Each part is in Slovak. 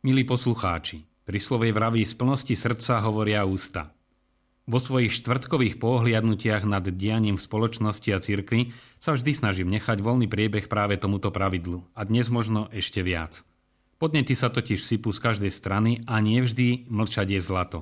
Milí poslucháči, príslovie vraví z plnosti srdca hovoria ústa. Vo svojich štvrtkových pohliadnutiach nad dianím v spoločnosti a cirkvi sa vždy snažím nechať voľný priebeh práve tomuto pravidlu a dnes možno ešte viac. Podnety sa totiž sypú z každej strany a nie vždy mlčať je zlato.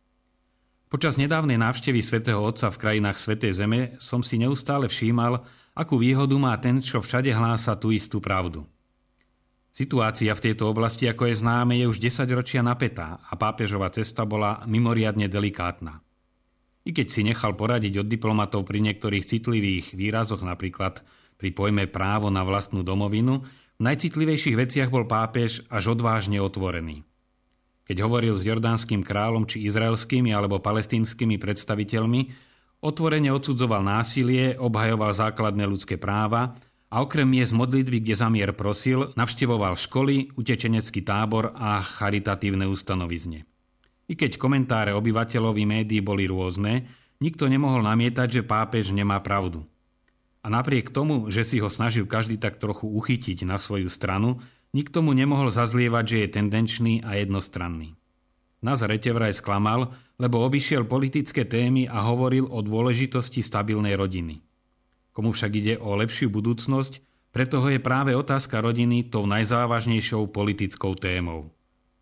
Počas nedávnej návštevy svätého Otca v krajinách Svätej Zeme som si neustále všímal, akú výhodu má ten, čo všade hlása tú istú pravdu. Situácia v tejto oblasti, ako je známe, je už 10 ročia napätá a pápežova cesta bola mimoriadne delikátna. I keď si nechal poradiť od diplomatov pri niektorých citlivých výrazoch, napríklad pri pojme právo na vlastnú domovinu, v najcitlivejších veciach bol pápež až odvážne otvorený. Keď hovoril s jordánskym kráľom či izraelskými alebo palestínskymi predstaviteľmi, otvorene odsudzoval násilie, obhajoval základné ľudské práva a okrem miest modlitby, kde za mier prosil, navštevoval školy, utečenecký tábor a charitatívne ustanovizne. I keď komentáre obyvateľov i médií boli rôzne, nikto nemohol namietať, že pápež nemá pravdu. A napriek tomu, že si ho snažil každý tak trochu uchytiť na svoju stranu, nikto mu nemohol zazlievať, že je tendenčný a jednostranný. V Nazarete vraj sklamal, lebo obišiel politické témy a hovoril o dôležitosti stabilnej rodiny. Komu však ide o lepšiu budúcnosť, preto je práve otázka rodiny tou najzávažnejšou politickou témou.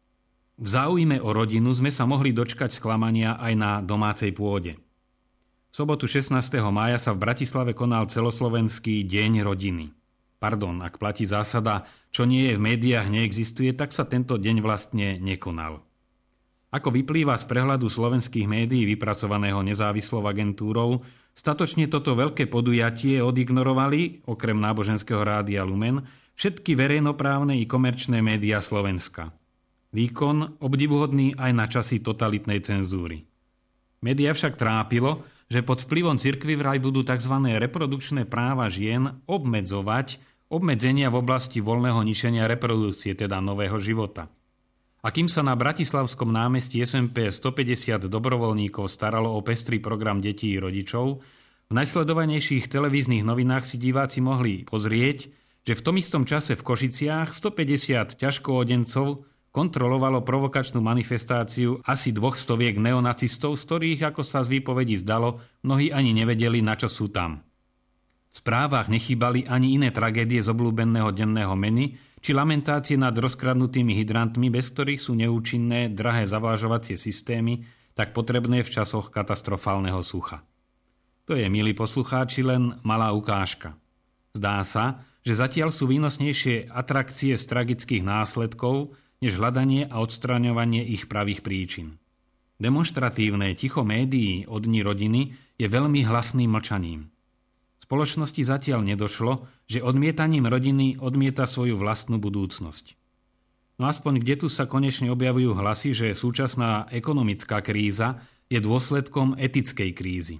V záujme o rodinu sme sa mohli dočkať sklamania aj na domácej pôde. V sobotu 16. mája sa v Bratislave konal celoslovenský deň rodiny. Pardon, ak platí zásada, čo nie je v médiách neexistuje, tak sa tento deň vlastne nekonal. Ako vyplýva z prehľadu slovenských médií vypracovaného nezávislou agentúrou, statočne toto veľké podujatie odignorovali, okrem náboženského rádia Lumen, všetky verejnoprávne i komerčné médiá Slovenska. Výkon obdivuhodný aj na časy totalitnej cenzúry. Média však trápilo, že pod vplyvom cirkvi vraj budú tzv. Reprodukčné práva žien obmedzovať obmedzenia v oblasti voľného ničenia reprodukcie, teda nového života. A kým sa na Bratislavskom námestí SMP 150 dobrovoľníkov staralo o pestrý program detí i rodičov, v najsledovanejších televíznych novinách si diváci mohli pozrieť, že v tom istom čase v Košiciach 150 ťažkoodencov kontrolovalo provokačnú manifestáciu asi 200 neonacistov, z ktorých, ako sa z výpovedí zdalo, mnohí ani nevedeli, na čo sú tam. V správach nechýbali ani iné tragédie z obľúbeného denného menu, či lamentácie nad rozkradnutými hydrantmi, bez ktorých sú neúčinné drahé zavážovacie systémy, tak potrebné v časoch katastrofálneho sucha. To je, milí poslucháči, len malá ukážka. Zdá sa, že zatiaľ sú výnosnejšie atrakcie z tragických následkov, než hľadanie a odstraňovanie ich pravých príčin. Demonštratívne ticho médií o dni rodiny je veľmi hlasným mlčaním. V spoločnosti zatiaľ nedošlo, že odmietaním rodiny odmieta svoju vlastnú budúcnosť. No aspoň kde tu sa konečne objavujú hlasy, že súčasná ekonomická kríza je dôsledkom etickej krízy.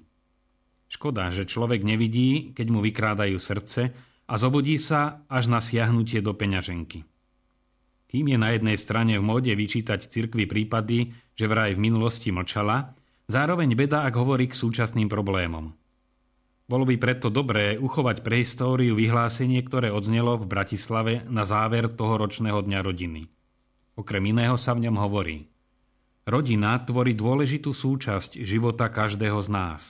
Škoda, že človek nevidí, keď mu vykrádajú srdce a zobudí sa až na siahnutie do peňaženky. Kým je na jednej strane v móde vyčítať cirkvi prípady, že vraj v minulosti mlčala, zároveň beda, ak hovorí k súčasným problémom. Bolo by preto dobré uchovať pre históriu vyhlásenie, ktoré odznelo v Bratislave na záver toho ročného dňa rodiny. Okrem iného sa v ňom hovorí: rodina tvorí dôležitú súčasť života každého z nás.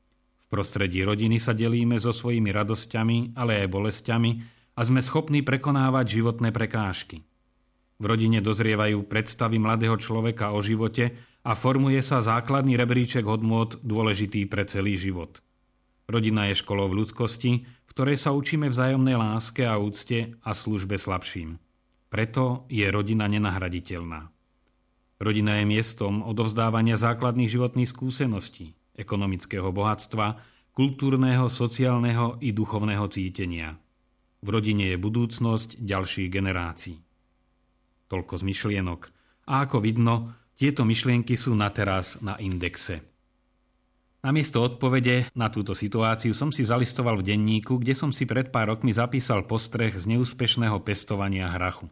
V prostredí rodiny sa delíme so svojimi radosťami, ale aj bolestiami a sme schopní prekonávať životné prekážky. V rodine dozrievajú predstavy mladého človeka o živote a formuje sa základný rebríček hodnôt dôležitý pre celý život. Rodina je školou v ľudskosti, v ktorej sa učíme vzájomnej láske a úcte a službe slabším. Preto je rodina nenahraditeľná. Rodina je miestom odovzdávania základných životných skúseností, ekonomického bohatstva, kultúrneho, sociálneho i duchovného cítenia. V rodine je budúcnosť ďalších generácií. Toľko z myšlienok. A ako vidno, tieto myšlienky sú na teraz na indexe. Namiesto odpovede na túto situáciu som si zalistoval v denníku, kde som si pred pár rokmi zapísal postreh z neúspešného pestovania hrachu.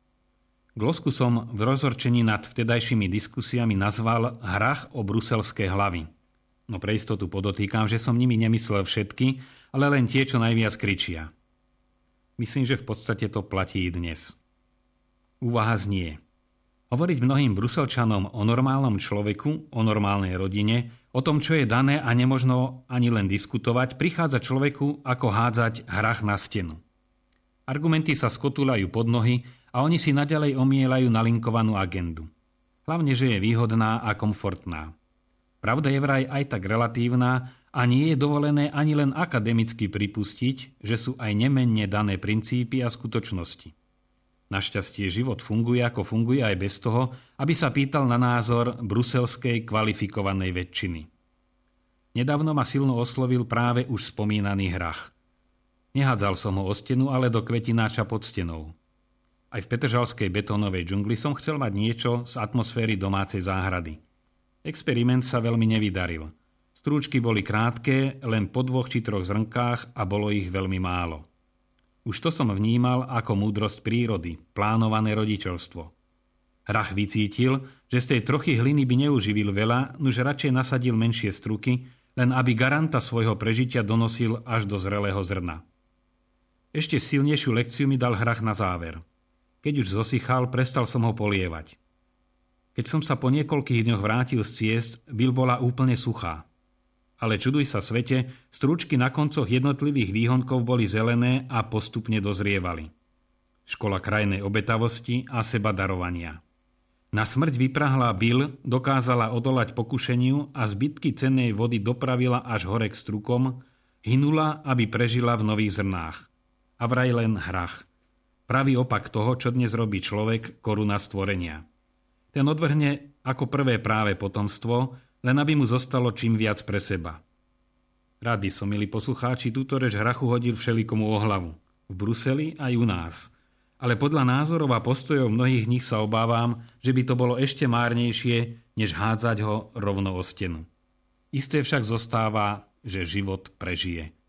Glosku som v rozhorčení nad vtedajšími diskusiami nazval Hrach o bruselské hlavy. No pre istotu podotýkam, že som nimi nemyslel všetky, ale len tie, čo najviac kričia. Myslím, že v podstate to platí i dnes. Úvaha znie: Hovoriť mnohým Bruselčanom o normálnom človeku, o normálnej rodine, o tom, čo je dané a nemožno ani len diskutovať, prichádza človeku ako hádzať hrách na stenu. Argumenty sa skotúľajú pod nohy a oni si naďalej omielajú nalinkovanú agendu. Hlavne, že je výhodná a komfortná. Pravda je vraj aj tak relatívna a nie je dovolené ani len akademicky pripustiť, že sú aj nemenne dané princípy a skutočnosti. Našťastie život funguje ako funguje aj bez toho, aby sa pýtal na názor bruselskej kvalifikovanej väčšiny. Nedávno ma silno oslovil práve už spomínaný hrach. Nehádzal som ho o stenu, ale do kvetináča pod stenou. Aj v petržalskej betónovej džungli som chcel mať niečo z atmosféry domácej záhrady. Experiment sa veľmi nevydaril. Strúčky boli krátke, len po 2 či 3 zrnkách a bolo ich veľmi málo. Už to som vnímal ako múdrosť prírody, plánované rodičovstvo. Hrach vycítil, že z tej trochy hliny by neuživil veľa, nuž radšej nasadil menšie struky, len aby garanta svojho prežitia donosil až do zrelého zrna. Ešte silnejšiu lekciu mi dal hrach na záver. Keď už zosychal, prestal som ho polievať. Keď som sa po niekoľkých dňoch vrátil z ciest, byľ bola úplne suchá. Ale čuduj sa svete, strúčky na koncoch jednotlivých výhonkov boli zelené a postupne dozrievali. Škola krajnej obetavosti a seba darovania. Na smrť vyprahlá Bill dokázala odolať pokušeniu a zbytky cennej vody dopravila až hore k strukom, hynula, aby prežila v nových zrnách. A vraj len hrach. Pravý opak toho, čo dnes robí človek, koruna stvorenia. Ten odvrhne ako prvé práve potomstvo, len aby mu zostalo čím viac pre seba. Rád by som, milí poslucháči, túto reč hrachu hodil všelikomu o hlavu. V Bruseli aj u nás. Ale podľa názorov a postojov mnohých z nich sa obávam, že by to bolo ešte márnejšie, než hádzať ho rovno o stenu. Isté však zostáva, že život prežije.